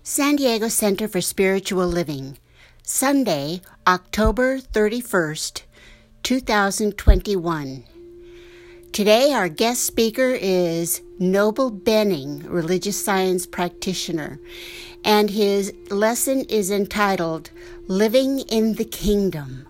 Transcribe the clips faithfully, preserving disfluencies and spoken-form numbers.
San Diego Center for Spiritual Living, Sunday, October thirty-first, two thousand twenty-one. Today our guest speaker is Noble Benning, religious science practitioner, and his lesson is entitled Living in the Kingdom.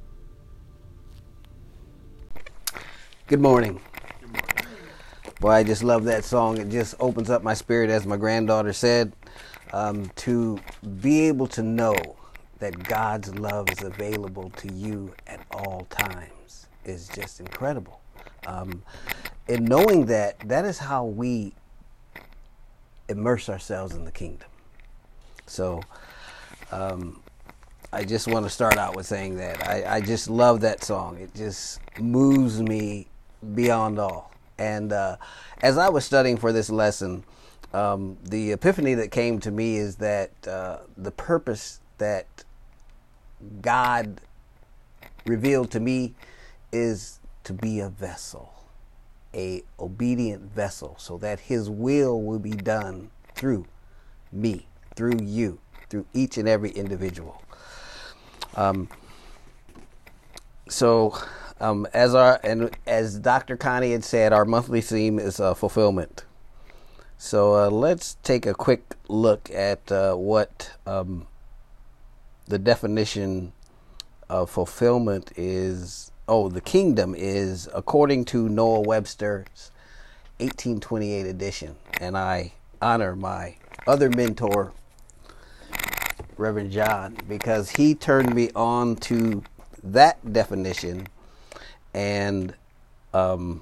Good morning. Boy, I just love that song. It just opens up my spirit, as my granddaughter said, um, to be able to know that God's love is available to you at all times is just incredible. Um, and knowing that, that is how we immerse ourselves in the kingdom. So um, I just want to start out with saying that. I, I just love that song. It just moves me beyond all. And uh, as I was studying for this lesson, um, the epiphany that came to me is that uh, the purpose that God revealed to me is to be a vessel, a obedient vessel, so that His will will be done through me, through you, through each and every individual. Um, so. Um, as our and as Doctor Connie had said, our monthly theme is uh, fulfillment. So uh, let's take a quick look at uh, what um, the definition of fulfillment is. Oh, the kingdom is, according to Noah Webster's eighteen twenty-eight edition. And I honor my other mentor, Reverend John, because he turned me on to that definition. And um,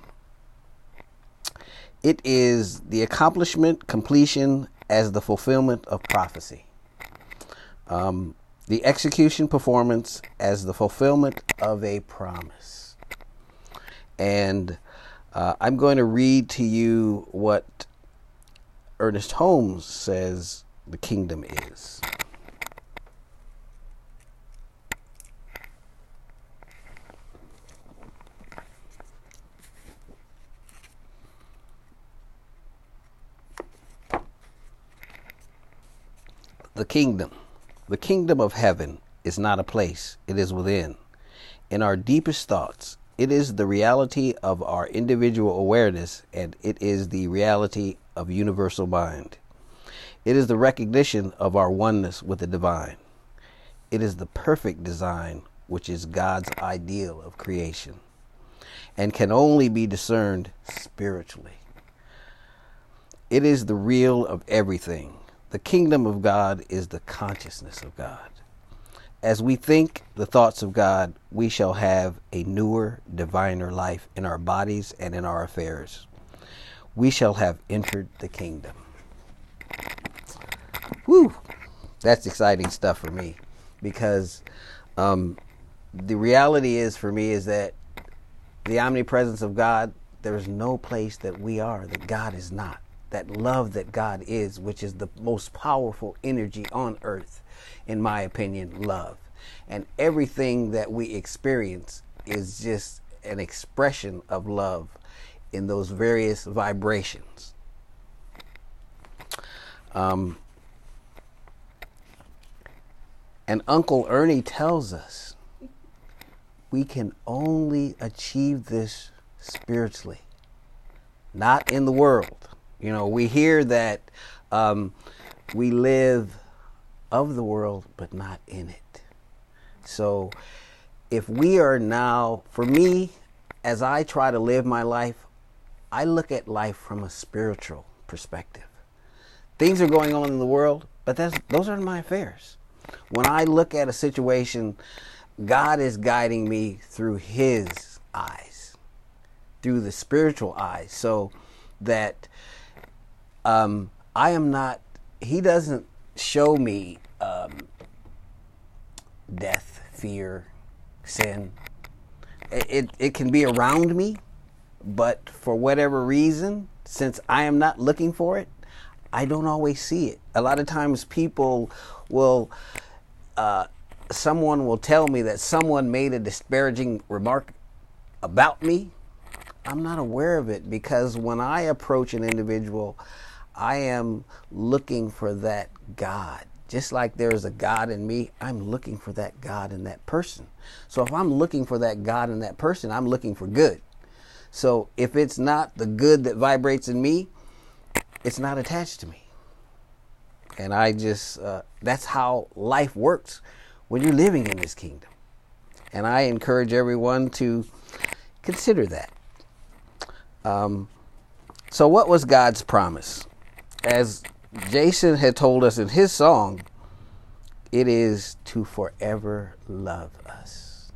it is the accomplishment, completion as the fulfillment of prophecy. Um, the execution, performance as the fulfillment of a promise. And uh, I'm going to read to you what Ernest Holmes says the kingdom is. The kingdom. The kingdom of heaven is not a place, it is within. In our deepest thoughts, it is the reality of our individual awareness, and it is the reality of universal mind. It is the recognition of our oneness with the divine. It is the perfect design, which is God's ideal of creation, and can only be discerned spiritually. It is the real of everything. The kingdom of God is the consciousness of God. As we think the thoughts of God, we shall have a newer, diviner life in our bodies and in our affairs. We shall have entered the kingdom. Whew! That's exciting stuff for me, because um, the reality is for me is that the omnipresence of God, there is no place that we are that God is not. That love that God is, which is the most powerful energy on earth, in my opinion, love. And everything that we experience is just an expression of love in those various vibrations. Um, and Uncle Ernie tells us we can only achieve this spiritually, not in the world. You know, we hear that um, we live of the world, but not in it. So if we are now, for me, as I try to live my life, I look at life from a spiritual perspective. Things are going on in the world, but that's, those aren't my affairs. When I look at a situation, God is guiding me through His eyes, through the spiritual eyes, so that Um, I am not, He doesn't show me um, death, fear, sin. It, it, it can be around me, but for whatever reason, since I am not looking for it, I don't always see it. A lot of times people will, uh, someone will tell me that someone made a disparaging remark about me. I'm not aware of it, because when I approach an individual, I am looking for that God. Just like there's a God in me, I'm looking for that God in that person. So if I'm looking for that God in that person, I'm looking for good. So if it's not the good that vibrates in me, it's not attached to me. And I just, uh, that's how life works when you're living in this kingdom. And I encourage everyone to consider that. Um, so what was God's promise? As Jason had told us in his song, it is to forever love us.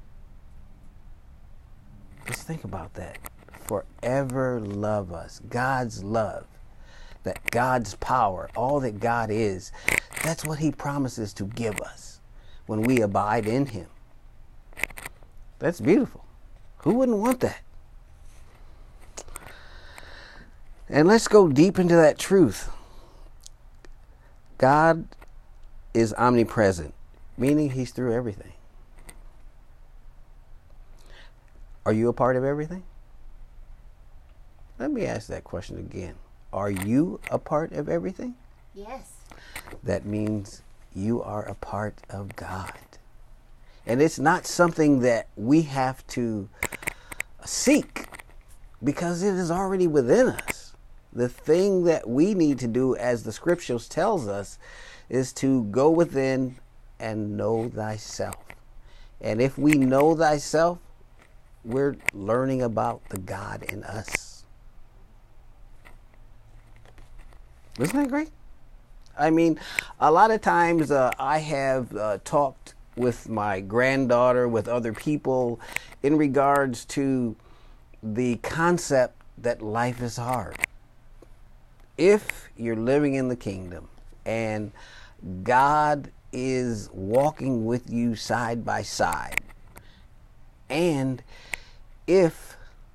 Let's think about that. Forever love us. God's love, that God's power, all that God is, that's what he promises to give us when we abide in him. That's beautiful. Who wouldn't want that? And let's go deep into that truth. God is omnipresent, meaning he's through everything. Are you a part of everything? Let me ask that question again. Are you a part of everything? Yes. That means you are a part of God. And it's not something that we have to seek, because it is already within us. The thing that we need to do, as the scriptures tells us, is to go within and know thyself. And if we know thyself, we're learning about the God in us. Isn't that great? I mean, a lot of times uh, I have uh, talked with my granddaughter, with other people, in regards to the concept that life is hard. If you're living in the kingdom and God is walking with you side by side, and if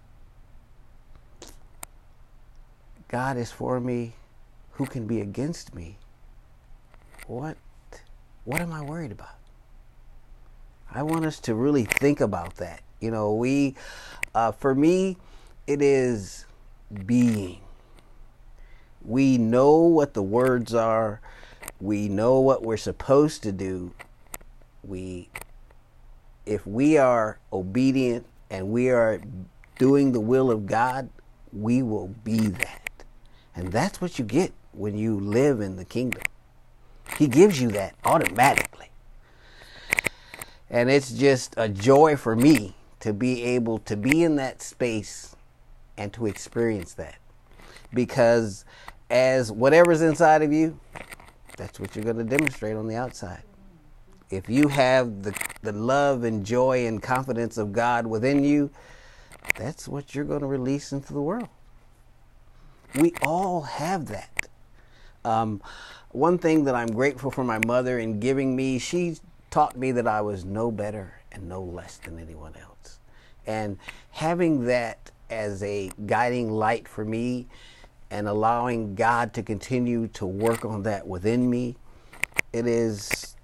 God is for me, who can be against me? What, what am I worried about? I want us to really think about that. You know, we, uh, for me, it is being. We know what the words are. We know what we're supposed to do. We, if we are obedient and we are doing the will of God, we will be that. And that's what you get when you live in the kingdom. He gives you that automatically. And it's just a joy for me to be able to be in that space and to experience that. Because as whatever's inside of you, that's what you're going to demonstrate on the outside. If you have the, the love and joy and confidence of God within you, that's what you're going to release into the world. We all have that. Um, one thing that I'm grateful for my mother in giving me, she taught me that I was no better and no less than anyone else. And having that as a guiding light for me and allowing God to continue to work on that within me, it is,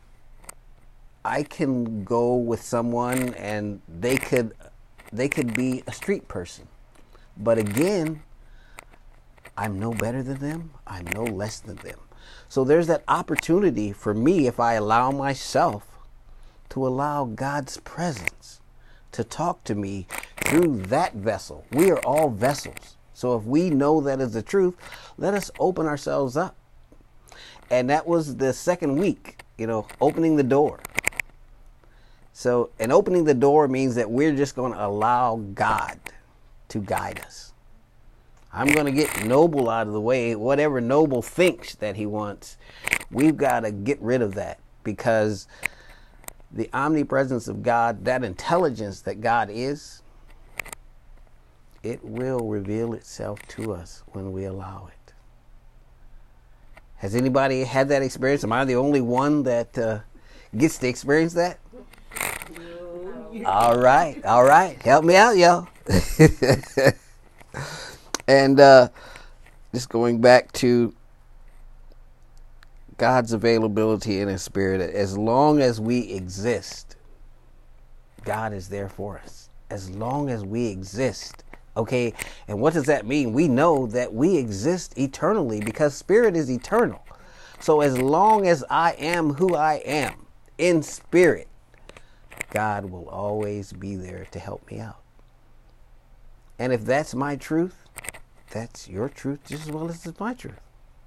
I can go with someone and they could, they could be a street person. But again, I'm no better than them. I'm no less than them. So there's that opportunity for me, if I allow myself to allow God's presence to talk to me through that vessel. We are all vessels. So if we know that is the truth, let us open ourselves up. And that was the second week, you know, opening the door. So, and opening the door means that we're just going to allow God to guide us. I'm going to get Noble out of the way. Whatever Noble thinks that he wants, we've got to get rid of that, because the omnipresence of God, that intelligence that God is, it will reveal itself to us when we allow it. Has anybody had that experience? Am I the only one that uh, gets to experience that? All right, all right. Help me out, y'all. And uh, just going back to God's availability in His Spirit, as long as we exist, God is there for us. As long as we exist, Okay, and what does that mean? We know that we exist eternally because spirit is eternal. So as long as I am who I am in spirit, God will always be there to help me out. And if that's my truth, that's your truth just as well as it's my truth.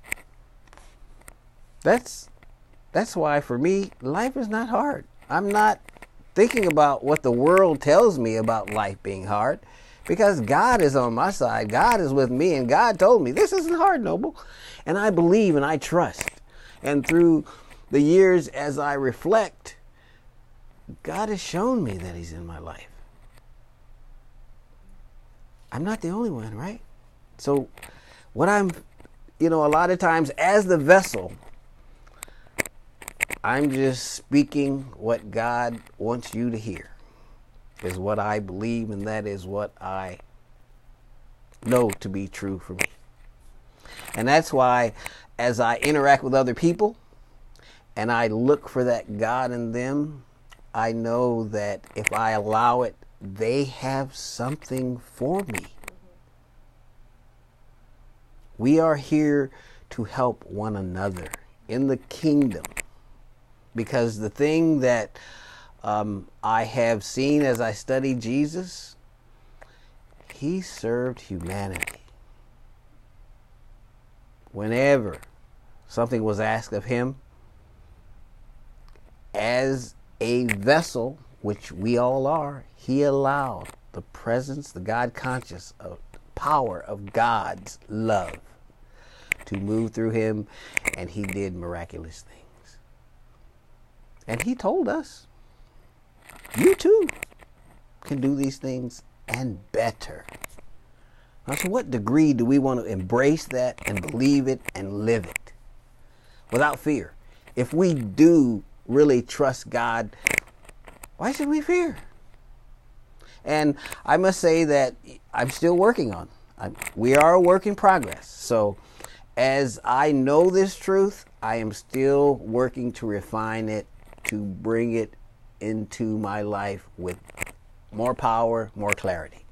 That's that's why for me, life is not hard. I'm not thinking about what the world tells me about life being hard, because God is on my side. God is with me, and God told me this isn't hard, Noble. And I believe and I trust. And through the years as I reflect, God has shown me that he's in my life. I'm not the only one, right? So what I'm, you know, a lot of times as the vessel, I'm just speaking what God wants you to hear, is what I believe, and that is what I know to be true for me. And that's why as I interact with other people and I look for that God in them, I know that if I allow it, they have something for me. We are here to help one another in the kingdom, because the thing that um, I have seen as I study Jesus, he served humanity. Whenever something was asked of him, as a vessel, which we all are, he allowed the presence, the God conscious of power of God's love to move through him, and he did miraculous things. And he told us, you too can do these things and better. Now, to what degree do we want to embrace that and believe it and live it without fear? If we do really trust God, why should we fear? And I must say that I'm still working on. I'm, we are a work in progress. So as I know this truth, I am still working to refine it, to bring it into my life with more power, more clarity.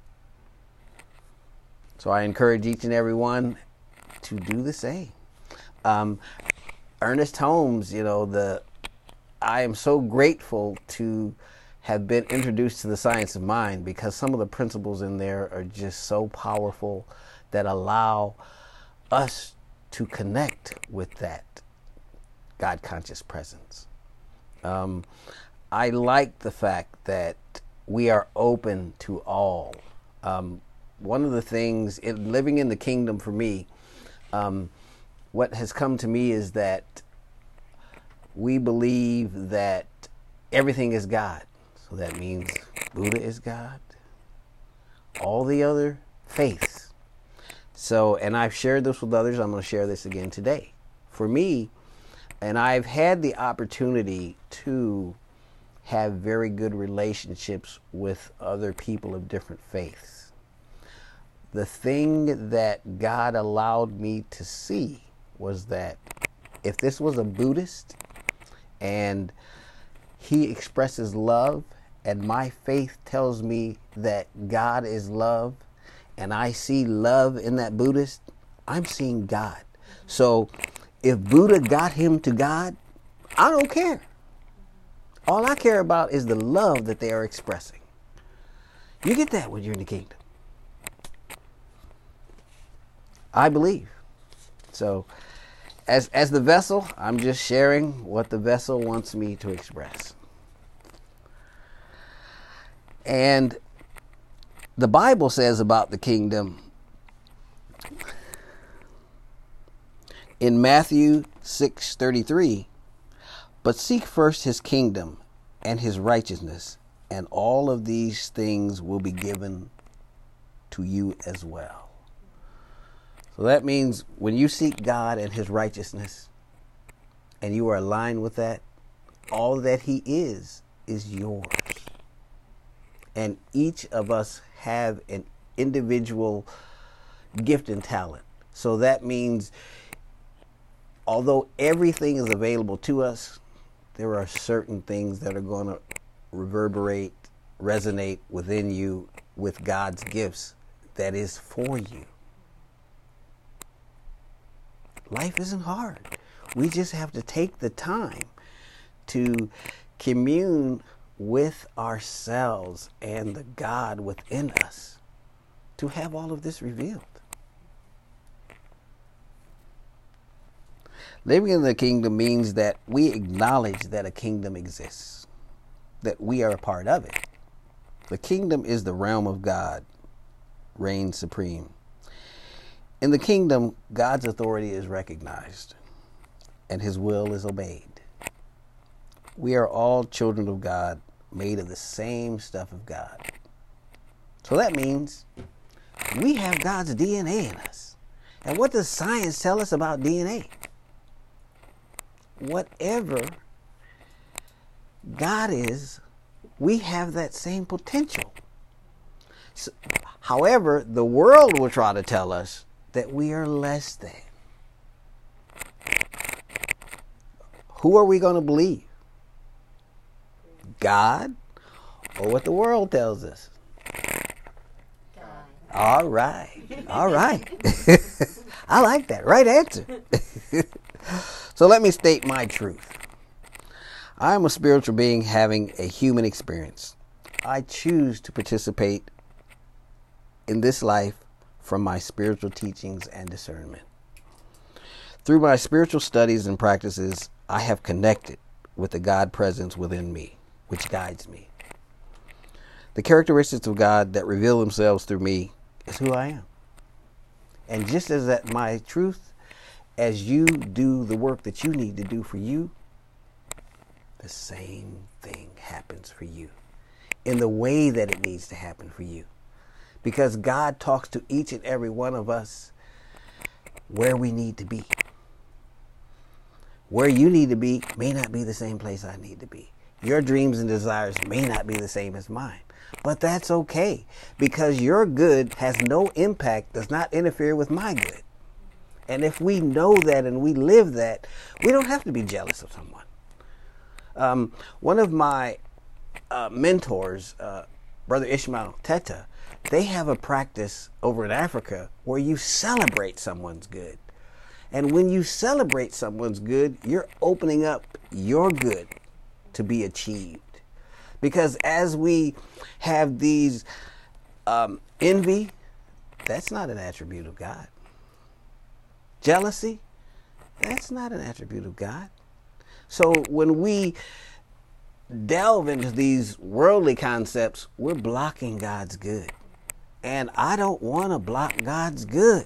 So I encourage each and every one to do the same. Um, Ernest Holmes, you know, the I am so grateful to have been introduced to the science of mind, because some of the principles in there are just so powerful that allow us to connect with that God conscious presence. Um, I like the fact that we are open to all. Um, one of the things in living in the kingdom for me, um, what has come to me is that we believe that everything is God. So that means Buddha is God, all the other faiths. So, and I've shared this with others, I'm going to share this again today. For me, and I've had the opportunity to have very good relationships with other people of different faiths. The thing that God allowed me to see was that if this was a Buddhist and he expresses love, and my faith tells me that God is love, and I see love in that Buddhist, I'm seeing God. So if Buddha got him to God, I don't care. All I care about is the love that they are expressing. You get that when you're in the kingdom. I believe. So as as the vessel, I'm just sharing what the vessel wants me to express. And the Bible says about the kingdom in Matthew six thirty-three, but seek first his kingdom and his righteousness, and all of these things will be given to you as well. So that means when you seek God and his righteousness, and you are aligned with that, all that he is, is yours. And each of us have an individual gift and talent. So that means although everything is available to us, there are certain things that are going to reverberate, resonate within you with God's gifts that is for you. Life isn't hard. We just have to take the time to commune with ourselves and the God within us to have all of this revealed. Living in the kingdom means that we acknowledge that a kingdom exists, that we are a part of it. The kingdom is the realm of God, reigns supreme. In the kingdom, God's authority is recognized and his will is obeyed. We are all children of God, made of the same stuff of God. So that means we have God's D N A in us. And what does science tell us about D N A? Whatever God is, we have that same potential. So, however, the world will try to tell us that we are less than. Who are we going to believe? God or what the world tells us? God. All right. All right. I like that. Right answer. So let me state my truth. I am a spiritual being having a human experience. I choose to participate in this life from my spiritual teachings and discernment. Through my spiritual studies and practices, I have connected with the God presence within me, which guides me. The characteristics of God that reveal themselves through me is who I am. And just as that my truth, as you do the work that you need to do for you, the same thing happens for you in the way that it needs to happen for you. Because God talks to each and every one of us where we need to be. Where you need to be may not be the same place I need to be. Your dreams and desires may not be the same as mine. But that's okay, because your good has no impact, does not interfere with my good. And if we know that and we live that, we don't have to be jealous of someone. Um, one of my uh, mentors, uh, Brother Ishmael Teta, they have a practice over in Africa where you celebrate someone's good. And when you celebrate someone's good, you're opening up your good to be achieved. Because as we have these um, envy, that's not an attribute of God. Jealousy, that's not an attribute of God. So when we delve into these worldly concepts, we're blocking God's good. And I don't want to block God's good.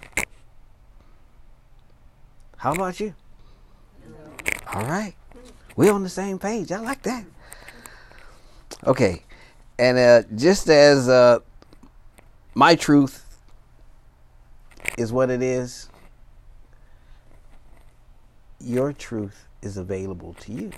How about you? All right. We're on the same page. I like that. Okay. And uh, just as uh, my truth is what it is, your truth is available to you.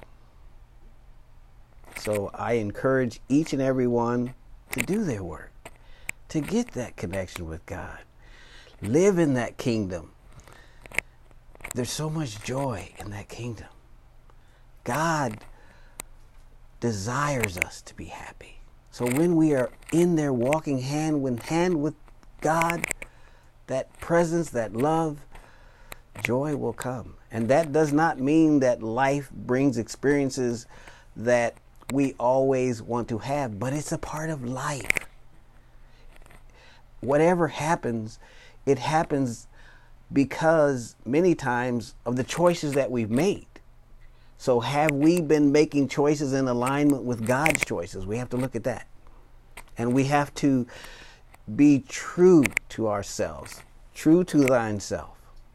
So I encourage each and every one to do their work, to get that connection with God. Live in that kingdom. There's so much joy in that kingdom. God desires us to be happy. So when we are in there walking hand in hand with God, that presence, that love, joy will come. And that does not mean that life brings experiences that we always want to have, but it's a part of life. Whatever happens, it happens because many times of the choices that we've made. So have we been making choices in alignment with God's choices? We have to look at that. And we have to be true to ourselves, true to thine self.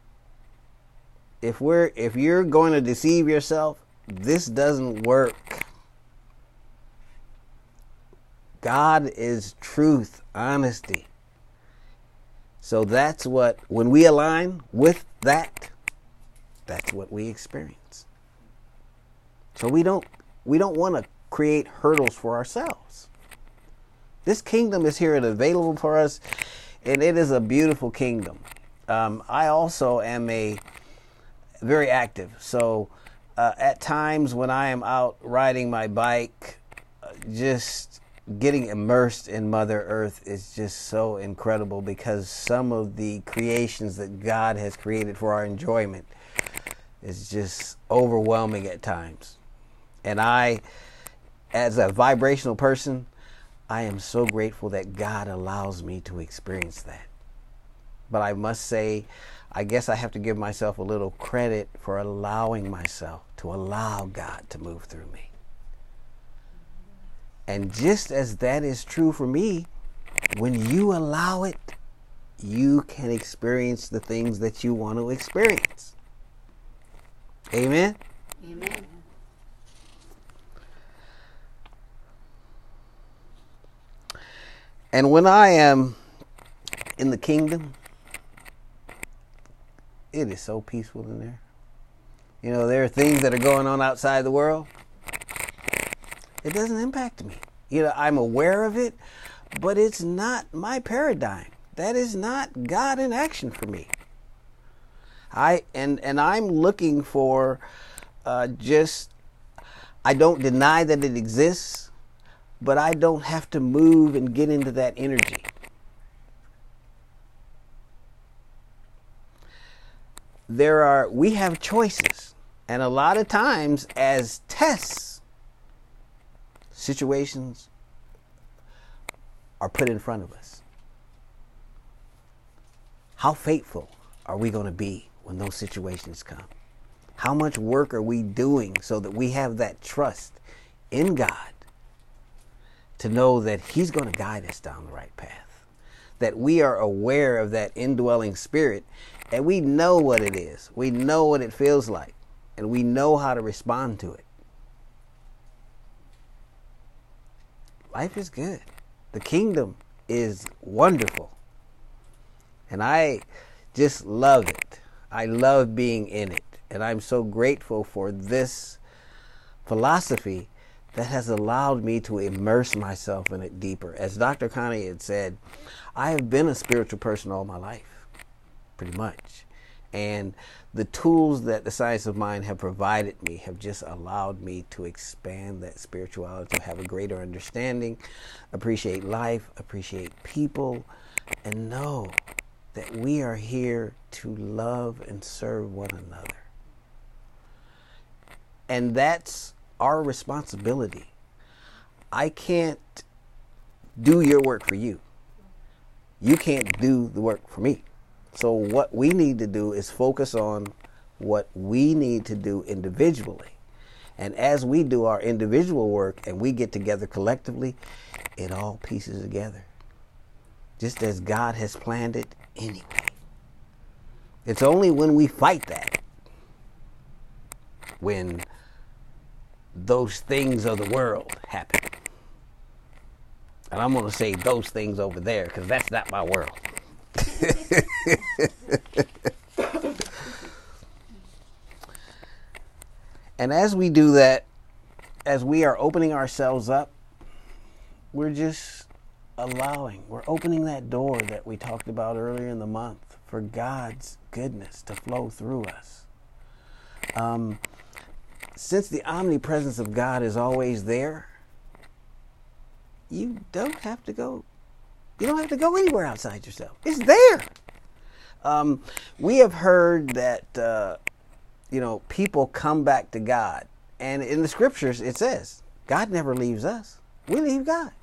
If we're if you're going to deceive yourself, this doesn't work. God is truth, honesty. So that's what, when we align with that, that's what we experience. So we don't we don't want to create hurdles for ourselves. This kingdom is here and available for us, and it is a beautiful kingdom. Um, I also am a very active. So uh, at times when I am out riding my bike, uh, just getting immersed in Mother Earth is just so incredible, because some of the creations that God has created for our enjoyment is just overwhelming at times. And I, as a vibrational person, I am so grateful that God allows me to experience that. But I must say, I guess I have to give myself a little credit for allowing myself to allow God to move through me. And just as that is true for me, when you allow it, you can experience the things that you want to experience. Amen? Amen. And when I am in the kingdom, it is so peaceful in there. You know, there are things that are going on outside the world. It doesn't impact me. You know, I'm aware of it, but it's not my paradigm. That is not God in action for me. I and and I'm looking for uh, just, I don't deny that it exists, but I don't have to move and get into that energy. There are, we have choices, and a lot of times as tests, situations are put in front of us. How faithful are we going to be when those situations come? How much work are we doing so that we have that trust in God to know that He's going to guide us down the right path? That we are aware of that indwelling spirit, and we know what it is. We know what it feels like, and we know how to respond to it. Life is good. The kingdom is wonderful. And I just love it. I love being in it. And I'm so grateful for this philosophy that has allowed me to immerse myself in it deeper. As Doctor Connie had said, I have been a spiritual person all my life, pretty much. And the tools that the Science of Mind have provided me have just allowed me to expand that spirituality, to have a greater understanding, appreciate life, appreciate people, and know that we are here to love and serve one another. And that's our responsibility. I can't do your work for you. You can't do the work for me. So what we need to do is focus on what we need to do individually. And as we do our individual work and we get together collectively, it all pieces together. Just as God has planned it anyway. It's only when we fight that, when those things of the world happen. And I'm going to say those things over there, because that's not my world. And as we do that, as we are opening ourselves up, we're just allowing, we're opening that door that we talked about earlier in the month for God's goodness to flow through us. Um, since the omnipresence of God is always there, you don't have to go, you don't have to go anywhere outside yourself. It's there. Um, we have heard that, uh, you know, people come back to God. And in the scriptures, it says, God never leaves us. We leave God.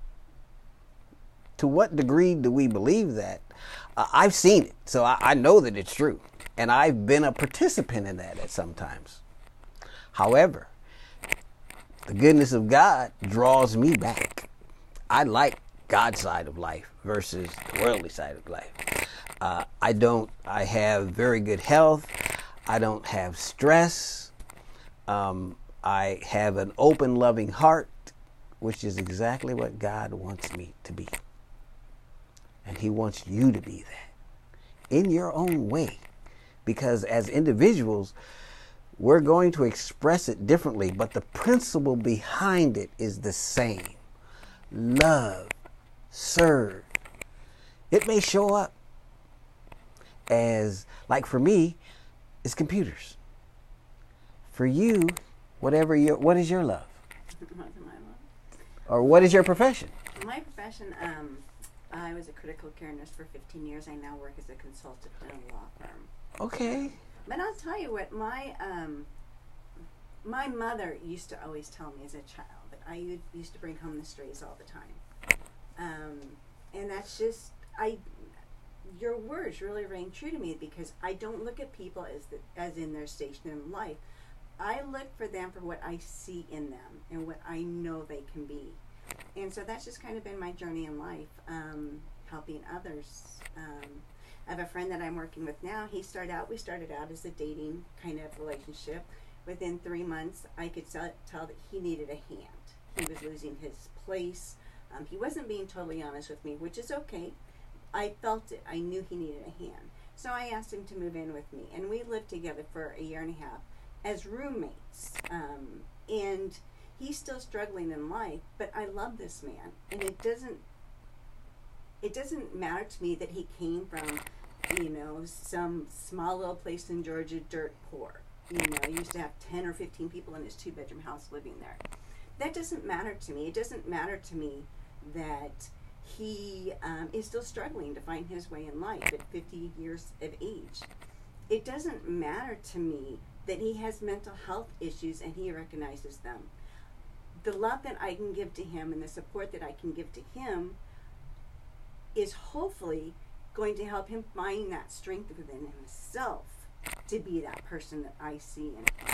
To what degree do we believe that? Uh, I've seen it, so I, I know that it's true. And I've been a participant in that at some times. However, the goodness of God draws me back. I like God's side of life versus the worldly side of life. Uh, I don't, I have very good health. I don't have stress. Um, I have an open, loving heart, which is exactly what God wants me to be. And He wants you to be that in your own way. Because as individuals, we're going to express it differently, but the principle behind it is the same. Love, serve. It may show up as, like for me, it's computers. For you, whatever your, what is your love? Or what is your profession? My profession, um, I was a critical care nurse for fifteen years. I now work as a consultant in a law firm. Okay. But I'll tell you what, my um, my mother used to always tell me as a child that I u- used to bring home the strays all the time. Um, and that's just, I, your words really rang true to me, because I don't look at people as the, as in their station in life. I look for them for what I see in them and what I know they can be. And so that's just kind of been my journey in life, um, helping others. Um, I have a friend that I'm working with now. He started out, we started out as a dating kind of relationship. Within three months, I could tell, tell that he needed a hand. He was losing his place. Um, he wasn't being totally honest with me, which is okay. I felt it. I knew he needed a hand. So I asked him to move in with me, and we lived together for a year and a half as roommates. Um, and he's still struggling in life, but I love this man, and it doesn't it doesn't matter to me that he came from, you know, some small little place in Georgia, dirt poor. You know, he used to have ten or fifteen people in his two-bedroom house living there. That doesn't matter to me. It doesn't matter to me that he um, is still struggling to find his way in life at fifty years of age. It doesn't matter to me that he has mental health issues and he recognizes them. The love that I can give to him and the support that I can give to him is hopefully going to help him find that strength within himself to be that person that I see in him.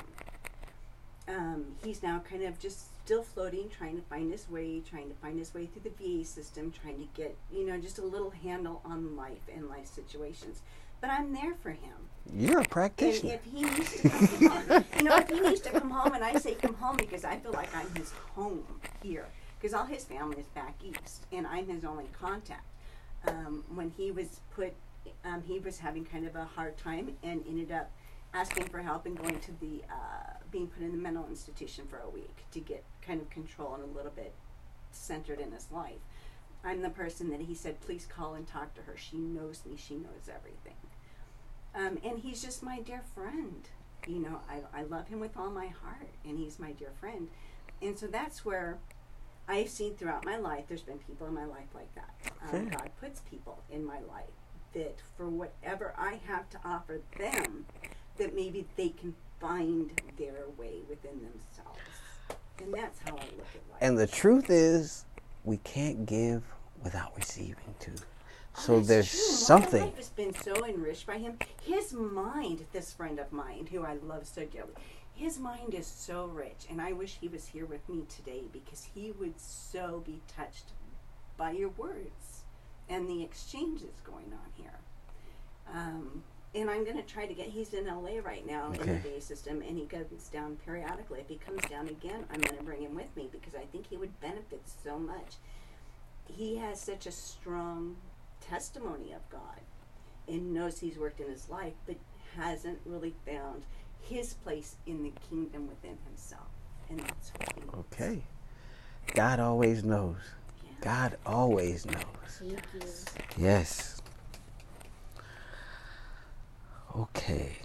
Um, he's now kind of just still floating, trying to find his way, trying to find his way through the V A system, trying to get, you know, just a little handle on life and life situations. But I'm there for him. You're a And practitioner. if he needs to come home, you know, if he needs to come home, and I say come home because I feel like I'm his home here, because all his family is back east, and I'm his only contact. Um, when he was put, um, he was having kind of a hard time and ended up asking for help and going to the, uh, being put in the mental institution for a week to get kind of control and a little bit centered in his life. I'm the person that he said, please call and talk to her. She knows me. She knows everything. Um, and he's just my dear friend. You know, I, I love him with all my heart, and he's my dear friend. And so that's where I've seen throughout my life, there's been people in my life like that. Um, Okay. God puts people in my life that for whatever I have to offer them, that maybe they can find their way within themselves. And that's how I look at life. And the truth is, we can't give without receiving too. So Oh, that's there's true. My something. life has been so enriched by him. His mind, this friend of mine, who I love so dearly, his mind is so rich, and I wish he was here with me today, because he would so be touched by your words and the exchanges going on here. Um, and I'm going to try to get, he's in L A right now in the Okay. V A system, and he goes down periodically. If he comes down again, I'm going to bring him with me, because I think he would benefit so much. He has such a strong testimony of God and knows he's worked in his life, but hasn't really found his place in the kingdom within himself. And that's what he needs. Okay. God always knows. Yeah. God always knows. Thank you. Yes. Okay.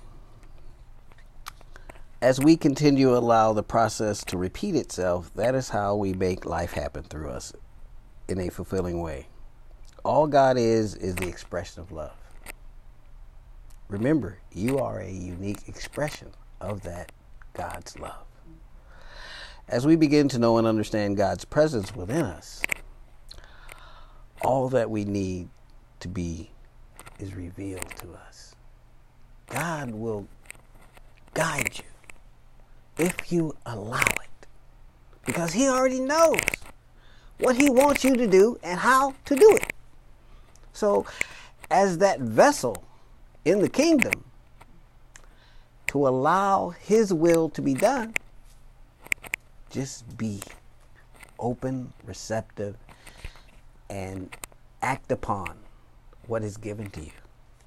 As we continue to allow the process to repeat itself, that is how we make life happen through us in a fulfilling way. All God is, is the expression of love. Remember, you are a unique expression of that God's love. As we begin to know and understand God's presence within us, all that we need to be is revealed to us. God will guide you if you allow it, because He already knows what He wants you to do and how to do it. So, as that vessel in the kingdom, to allow His will to be done, just be open, receptive, and act upon what is given to you.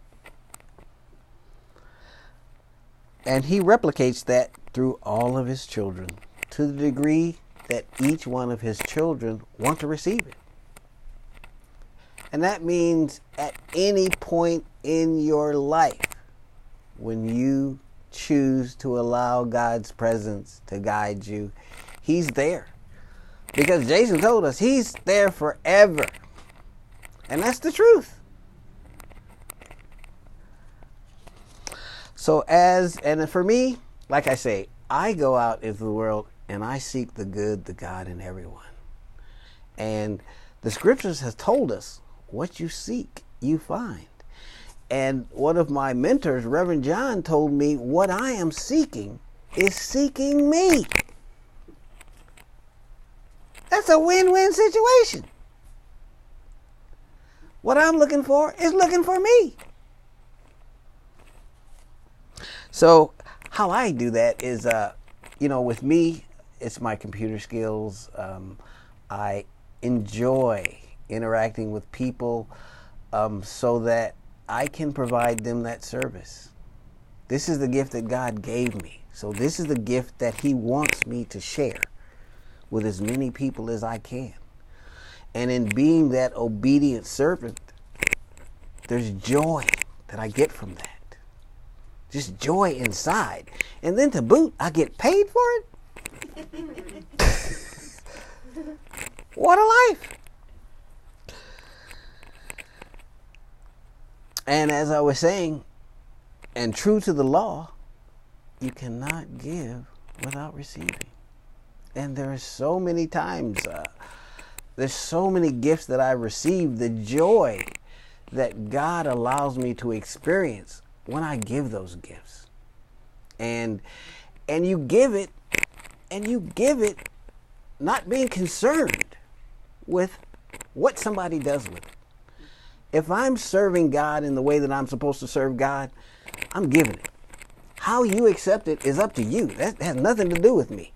And He replicates that through all of His children, to the degree that each one of His children want to receive it. And that means at any point in your life, when you choose to allow God's presence to guide you, He's there. Because Jason told us he's there forever. And that's the truth. So as, and for me, like I say, I go out into the world and I seek the good, the God in everyone. And the scriptures has told us what you seek, you find. And one of my mentors, Reverend John, told me what I am seeking is seeking me. That's a win-win situation. What I'm looking for is looking for me. So how I do that is, uh, you know, with me, it's my computer skills. Um, I enjoy interacting with people um, so that I can provide them that service. This is the gift that God gave me. So this is the gift that he wants me to share with as many people as I can. And in being that obedient servant, there's joy that I get from that. Just joy inside. And then to boot, I get paid for it? What a life. And as I was saying, and true to the law, you cannot give without receiving. And there are so many times, uh, there's so many gifts that I received, the joy that God allows me to experience when I give those gifts. And and you give it, and you give it not being concerned with what somebody does with it. If I'm serving God in the way that I'm supposed to serve God, I'm giving it. How you accept it is up to you. That has nothing to do with me.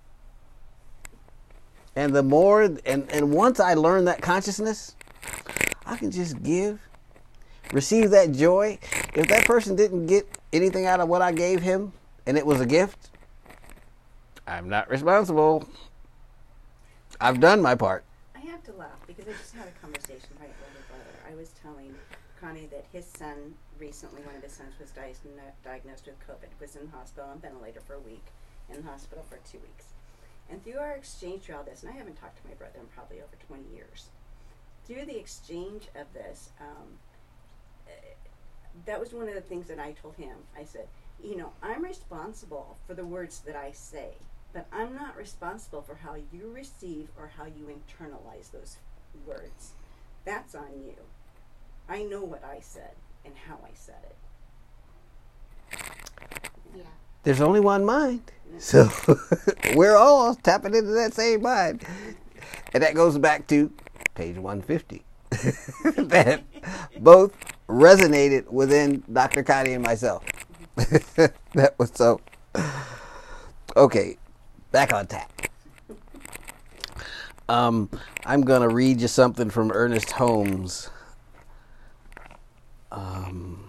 And the more, and, and once I learn that consciousness, I can just give, receive that joy. If that person didn't get anything out of what I gave him, and it was a gift, I'm not responsible. I've done my part. I have to laugh because I just had a conversation with my older brother. I was telling Connie that his son recently, one of his sons was di- diagnosed with COVID, was in the hospital on ventilator for a week, in the hospital for two weeks. And through our exchange through all this, and I haven't talked to my brother in probably over twenty years, through the exchange of this, um, uh, that was one of the things that I told him. I said, you know, I'm responsible for the words that I say, but I'm not responsible for how you receive or how you internalize those words. That's on you. I know what I said and how I said it. Yeah. There's only one mind. So we're all tapping into that same mind. And that goes back to page one fifty. That both resonated within Doctor Connie and myself. That was so. Okay, back on tack. Um, I'm going to read you something from Ernest Holmes. Um,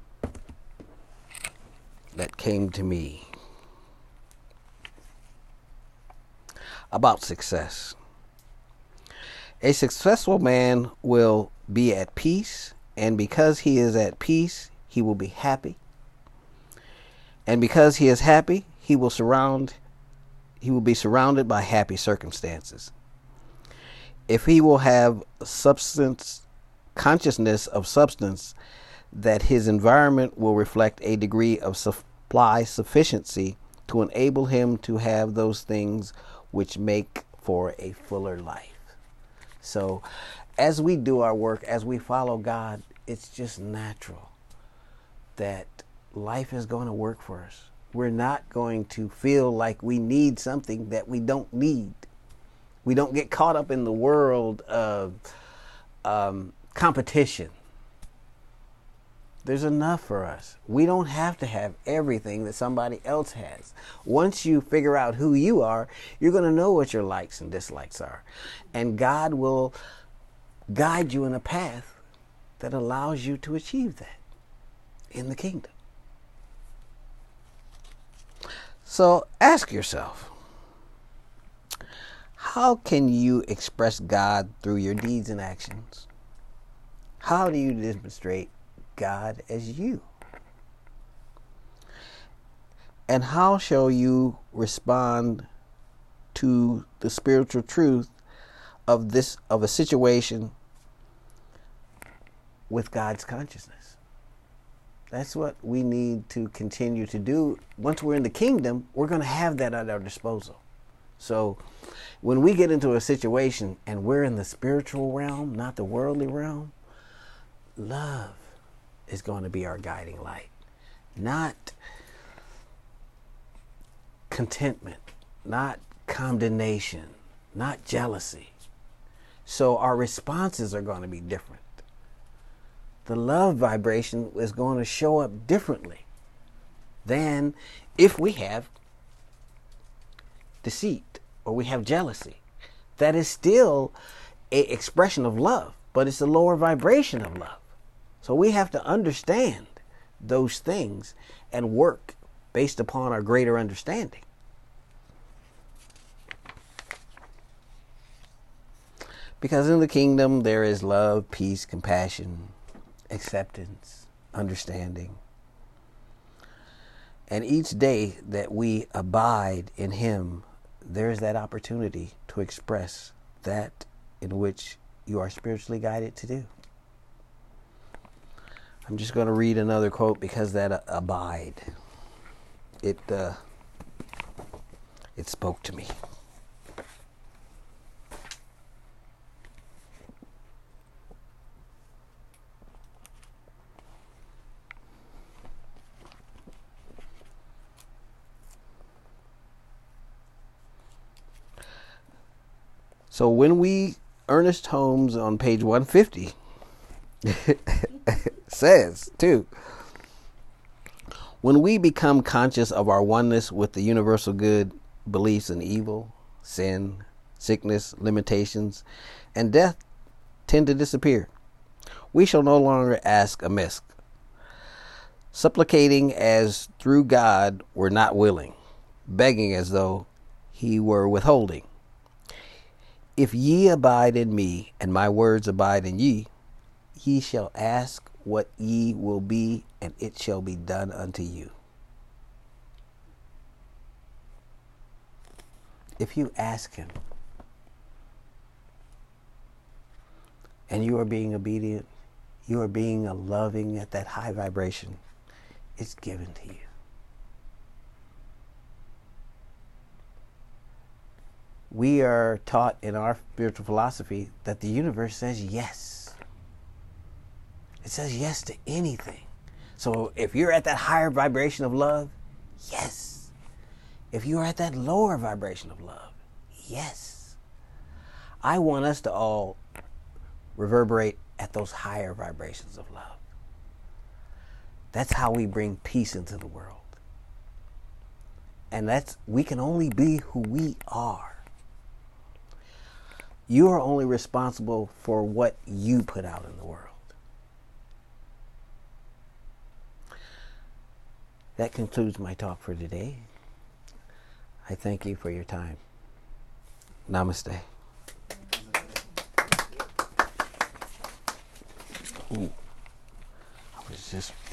that came to me about success. A successful man will be at peace, and because he is at peace, he will be happy. And because he is happy, he will surround he will be surrounded by happy circumstances. If he will have substance consciousness of substance, that his environment will reflect a degree of supply sufficiency to enable him to have those things which make for a fuller life. So as we do our work, as we follow God, it's just natural that life is going to work for us. We're not going to feel like we need something that we don't need. We don't get caught up in the world of um, competition. There's enough for us. We don't have to have everything that somebody else has. Once you figure out who you are, you're going to know what your likes and dislikes are. And God will guide you in a path that allows you to achieve that in the kingdom. So ask yourself, how can you express God through your deeds and actions? How do you demonstrate God as you? And how shall you respond to the spiritual truth of this of a situation with God's consciousness. That's what we need to continue to do. Once we're in the kingdom, we're going to have that at our disposal. So when we get into a situation and we're in the spiritual realm, not the worldly realm, love is going to be our guiding light. Not contentment, not condemnation, not jealousy. So our responses are going to be different. The love vibration is going to show up differently than if we have deceit or we have jealousy. That is still an expression of love, but it's a lower vibration of love. So we have to understand those things and work based upon our greater understanding. Because in the kingdom there is love, peace, compassion, acceptance, understanding. And each day that we abide in Him, there is that opportunity to express that in which you are spiritually guided to do. I'm just going to read another quote because that uh, abide, it uh, it spoke to me. So when we, Ernest Holmes on page one fifty says too, when we become conscious of our oneness with the universal good, beliefs in evil, sin, sickness, limitations, and death tend to disappear. We shall no longer ask amiss, supplicating as through God were not willing, begging as though He were withholding. If ye abide in me, and my words abide in ye, ye shall ask what ye will be, and it shall be done unto you. If you ask Him, and you are being obedient, you are being a loving at that high vibration, it's given to you. We are taught in our spiritual philosophy that the universe says yes. It says yes to anything. So if you're at that higher vibration of love, yes. If you're at that lower vibration of love, yes. I want us to all reverberate at those higher vibrations of love. That's how we bring peace into the world. And that's, we can only be who we are. You are only responsible for what you put out in the world. That concludes my talk for today. I thank you for your time. Namaste. Ooh. I was just